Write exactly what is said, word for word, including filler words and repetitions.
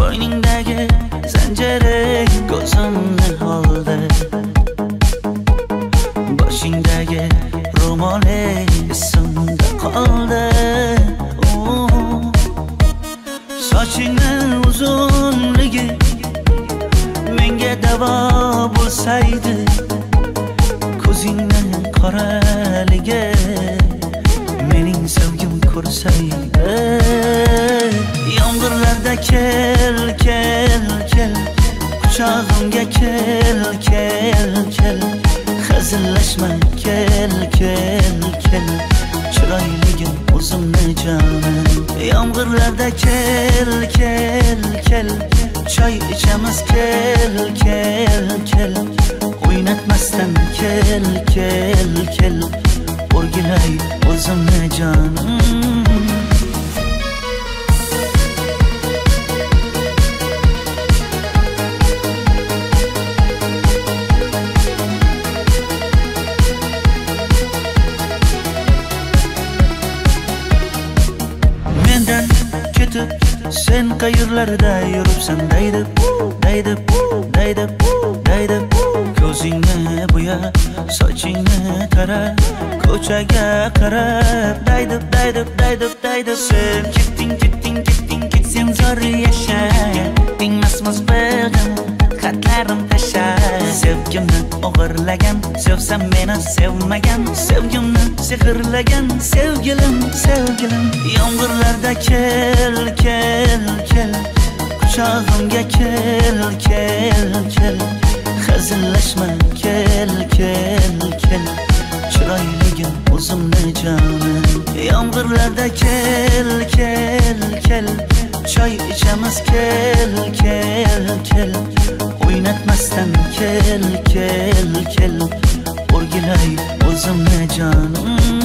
Boyningdagi zanjiring ko'zimni oldi, boshingdagi ro'moling esimda qoldi. Sochingni uzunligi menga davo bo'lsaydi, ko'zingni qoraligi mening sevgim ko'rsaydi. Yomg'irlarda kel, kel, kel, quchog'imga kel, kel, kel, hazillashma kel, kel, kel, chiroyligim o'zimni jonim. Yomg'irlarda kel, kel, kel, choy ichamiz kel, kel, kel, o'ynatmasdan kel, kel, kel, o'rgilay o'zimni jonim. Mendan ketib sen qayerlarda yuribsan deydi, deydi, deydi, deydi. Ko'zingni bo'ya, sochingni tara, ko'chaga qarab deydi, deydi, deydi, deydi. Sen ketding, ketding, ketding, ketsang zo'r yasha, tingmasmiz beg'im, xatlarim tasha. Sevgimni o'g'irlagan, sevsam meni sevmagan, sevgimni sehrlagan sevgilim, sevgilim. Yomg'irlarda kel, kel, kel, quchog'imga kel, kel, kel, hazillashma kel, kel, kel, chiroyligim o'zimni jonim. Yomg'irlarda kel, kel, kel, choy ichamiz kel, kel, kel, o'ynatmasdan kel, kel, kel, o'rgilay o'zimni jonim.